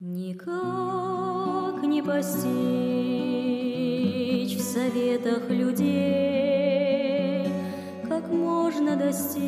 Никак не постичь в советах людей, как можно достичь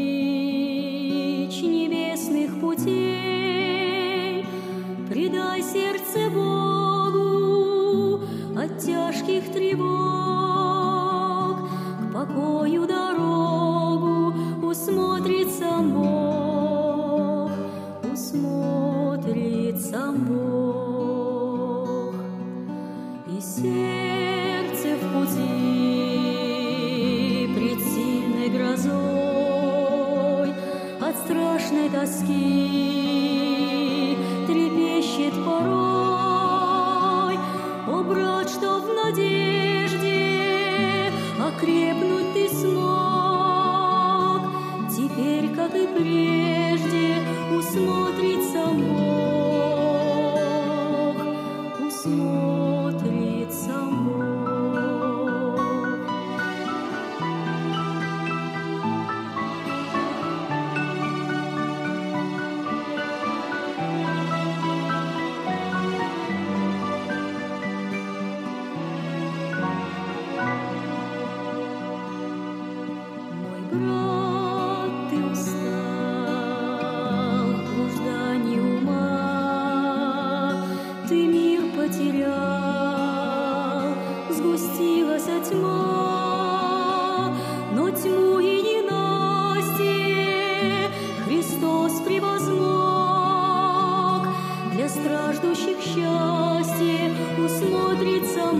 небесных путей. Предай сердце Богу от тяжких тревог, к покою дорогу усмотрит сам Бог, усмотрит сам Бог. И сердце в пути пред сильной грозой от страшной тоски трепещет порой. О, брат, что в надежде окрепнуть ты смог, теперь, как и прежде, усмотрит сам Бог, усмотрит сам Бог. Мой брат, ты устал в блуждании ума, ты мир потерял, сгустилась тьма, но тьму и ненастье Христос превозмог. Для страждущих счастье усмотрит сам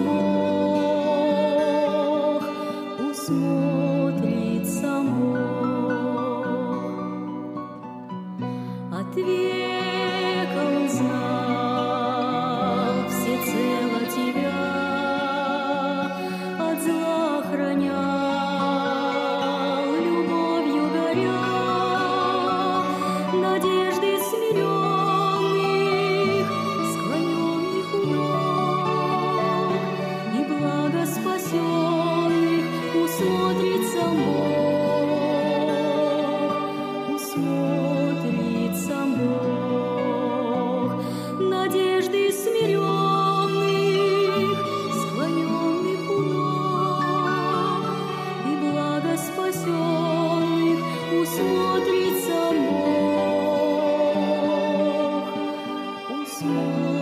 Бог, усмотрит сам Бог. От века Он знал всецело тебя, от зла охранял, любовью горя. Надежды смиренных, склоненных у ног, и благо спасенных усмотрит сам Бог, усмотрит сам Бог. Надежды смиренных, склоненных у ног, и благо спасенных усмотрит сам Бог, усмотрит.